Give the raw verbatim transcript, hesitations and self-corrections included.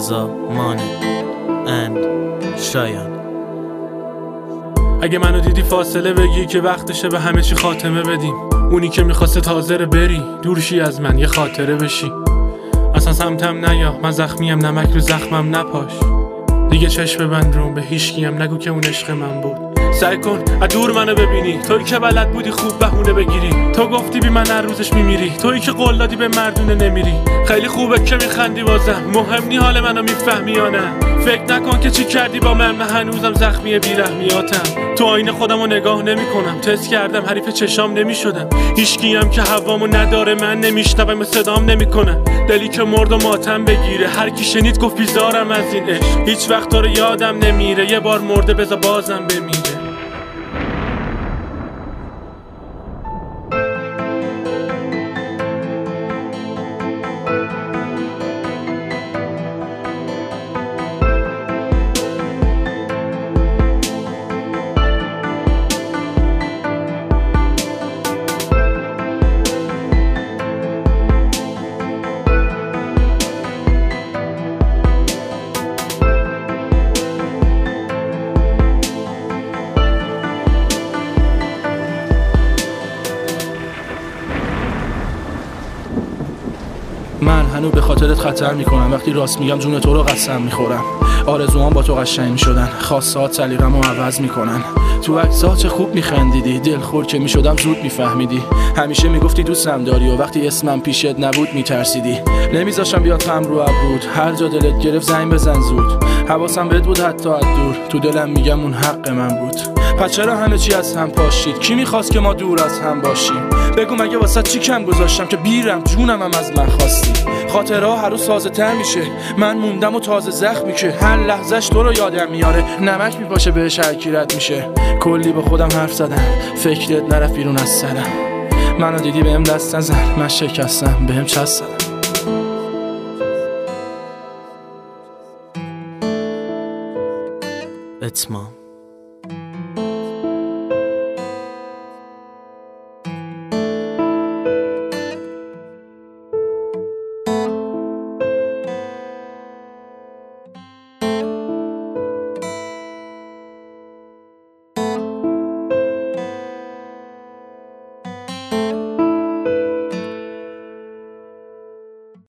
رضا مانی اند شایان. اگه منو دیدی فاصله بگی که وقتشه به همه چی خاتمه بدیم. اونی که میخواسته تازه بری دورشی از من یه خاطره بشی. اصلا سمتم نیا، من زخمیم، نمک رو زخمم نپاش. دیگه چشم ببند روم، به هیچکیم نگو که اون عشق من بود. سعی کن از دور منو ببینی، تویی که بلد بودی خوب بهونه بگیری. تو گفتی بی من هر روزش میمیری، تویی که قول دادی به مردونه نمیری. خیلی خوبه که میخندی بازم، مهم نی حال منو میفهمی یا نه. فکر نکن که چی کردی با من، من هنوزم زخمی بیرحمیاتم. تو آینه خودمو نگاه نمیکنم، تست کردم حریف چشام نمیشدم. هیچکیم که هوامو نداره، من نمیشنوم و صدام نمیکنه. دلی که مرد و ماتم بگیره، هر کی شنید گفت بیزارم از این عشق. هیچ وقت تو رو یادم نمیره، یه بار مرده بذار بازم بمیره. من هنوز به خاطرت خطر میکنم، وقتی راست میگم جون تو رو قسم میخورم. آرزوام با تو قشنگ میشدن، خواستات سلیقه‌مو عوض میکنن. تو عکس‌ها چه خوب میخندیدی، دلخور که میشدم زود میفهمیدی. همیشه میگفتی دوستم داری و وقتی اسمم پیشت نبود میترسیدی. نمیذاشم بیاد خم رو ابرود، هر جا دلت گرفت زنگ بزن زود. حواسم بهت بود حتی از دور، تو دلم میگم اون حق من بود. پس چرا همه چی از هم پاشید؟ کی میخواست که ما دور از هم باشیم؟ بگو مگه واسه چی کم گذاشتم که بیرم جونم هم از من خواستی؟ خاطرها هر روز تازه تر میشه، من موندم و تازه زخمی که هر لحظهش تو رو یادم میاره. نمک میپاشه بهش هر کی رد میشه. کلی با خودم حرف زدم، فکرت نرفت بیرون از سرم. منو دیدی بهم دست نزن، من شکستم بهم چسب زدم. اتمام.